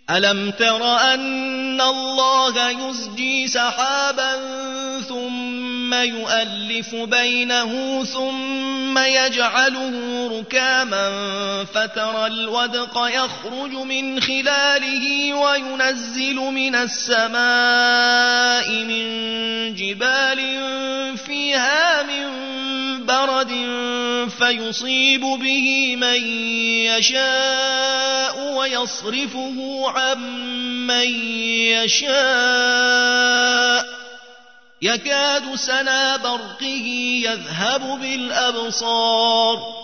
ألم تر أن الله يزجي سحابا ثم يؤلف بينه ثم يجعله ركاما فترى الودق يخرج من خلاله وينزل من السماء من جبال فيها من برد فيصيب به من يشاء ويصرفه عن من يشاء يكاد سنا برقه يذهب بالأبصار